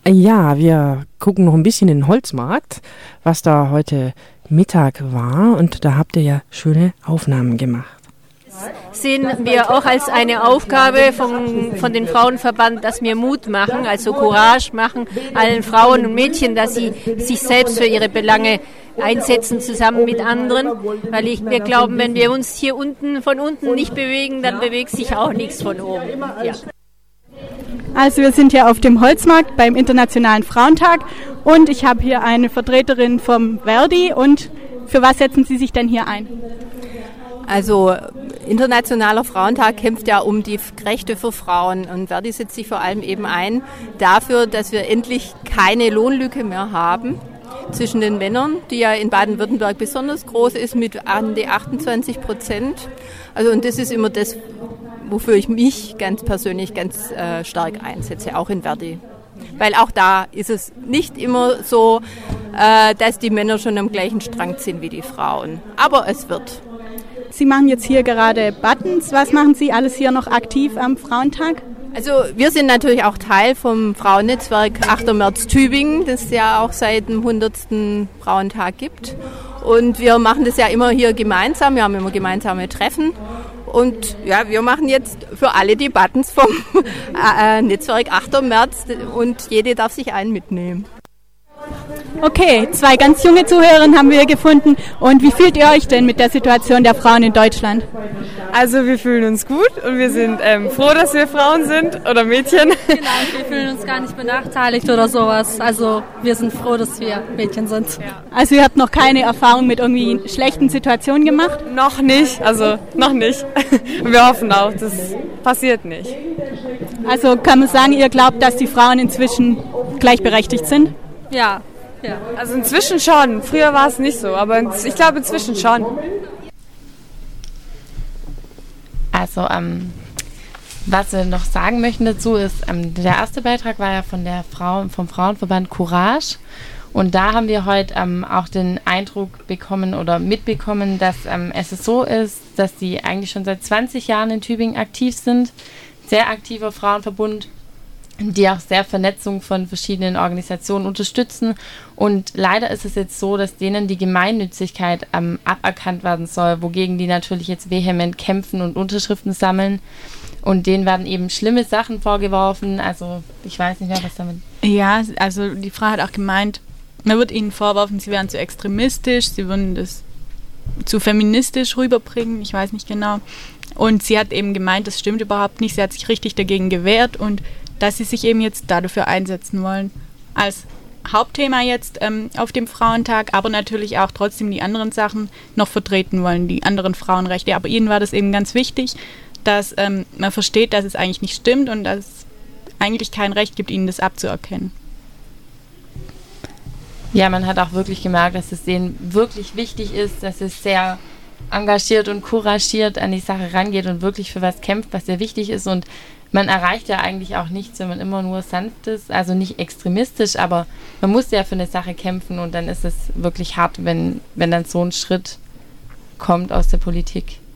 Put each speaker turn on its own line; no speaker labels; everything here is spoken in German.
Ja, wir gucken noch ein bisschen in den Holzmarkt, was da heute Mittag war. Und da habt ihr ja schöne Aufnahmen gemacht.
Sehen wir auch als eine Aufgabe von den Frauenverband, dass wir Mut machen, also Courage machen, allen Frauen und Mädchen, dass sie sich selbst für ihre Belange einsetzen, zusammen mit anderen. Weil wir glauben, wenn wir uns hier von unten nicht bewegen, dann bewegt sich auch nichts von oben. Ja.
Also wir sind hier auf dem Holzmarkt beim Internationalen Frauentag und ich habe hier eine Vertreterin vom Verdi. Und für was setzen Sie sich denn hier ein?
Also Internationaler Frauentag kämpft ja um die Rechte für Frauen und Verdi setzt sich vor allem eben ein dafür, dass wir endlich keine Lohnlücke mehr haben zwischen den Männern, die ja in Baden-Württemberg besonders groß ist mit an die 28%. Also und das ist immer das, wofür ich mich ganz persönlich ganz stark einsetze, auch in Verdi. Weil auch da ist es nicht immer so, dass die Männer schon am gleichen Strang ziehen wie die Frauen. Aber es wird.
Sie machen jetzt hier gerade Buttons. Was machen Sie alles hier noch aktiv am Frauentag?
Also wir sind natürlich auch Teil vom Frauennetzwerk 8. März Tübingen, das es ja auch seit dem 100. Frauentag gibt. Und wir machen das ja immer hier gemeinsam. Wir haben immer gemeinsame Treffen. Und ja, wir machen jetzt für alle die Buttons vom Netzwerk 8. März und jede darf sich einen mitnehmen.
Okay, 2 ganz junge Zuhörerinnen haben wir hier gefunden. Und wie fühlt ihr euch denn mit der Situation der Frauen in Deutschland?
Also wir fühlen uns gut und wir sind froh, dass wir Frauen sind oder Mädchen.
Genau, wir fühlen uns gar nicht benachteiligt oder sowas. Also wir sind froh, dass wir Mädchen sind.
Also ihr habt noch keine Erfahrung mit irgendwie schlechten Situationen gemacht?
Noch nicht. Und wir hoffen auch, das passiert nicht.
Also kann man sagen, ihr glaubt, dass die Frauen inzwischen gleichberechtigt sind?
Ja.
Also inzwischen schon. Früher war es nicht so, aber ich glaube inzwischen schon.
Also, was wir noch sagen möchten dazu ist, der erste Beitrag war ja vom Frauenverband Courage. Und da haben wir heute auch den Eindruck bekommen oder mitbekommen, dass es so ist, dass die eigentlich schon seit 20 Jahren in Tübingen aktiv sind. Sehr aktiver Frauenverbund, die auch sehr Vernetzung von verschiedenen Organisationen unterstützen. Und leider ist es jetzt so, dass denen die Gemeinnützigkeit aberkannt werden soll, wogegen die natürlich jetzt vehement kämpfen und Unterschriften sammeln. Und denen werden eben schlimme Sachen vorgeworfen. Also ich weiß nicht mehr, was damit...
Ja, also die Frau hat auch gemeint, man wird ihnen vorwerfen, sie wären zu extremistisch, sie würden das zu feministisch rüberbringen, ich weiß nicht genau. Und sie hat eben gemeint, das stimmt überhaupt nicht, sie hat sich richtig dagegen gewehrt und dass sie sich eben jetzt dafür einsetzen wollen. Als Hauptthema jetzt auf dem Frauentag, aber natürlich auch trotzdem die anderen Sachen noch vertreten wollen, die anderen Frauenrechte. Aber ihnen war das eben ganz wichtig, dass man versteht, dass es eigentlich nicht stimmt und dass es eigentlich kein Recht gibt, ihnen das abzuerkennen.
Ja, man hat auch wirklich gemerkt, dass es denen wirklich wichtig ist, dass es sehr engagiert und couragiert an die Sache rangeht und wirklich für was kämpft, was sehr wichtig ist. Und man erreicht ja eigentlich auch nichts, wenn man immer nur sanft ist, also nicht extremistisch, aber man muss ja für eine Sache kämpfen und dann ist es wirklich hart, wenn dann so ein Schritt kommt aus der Politik.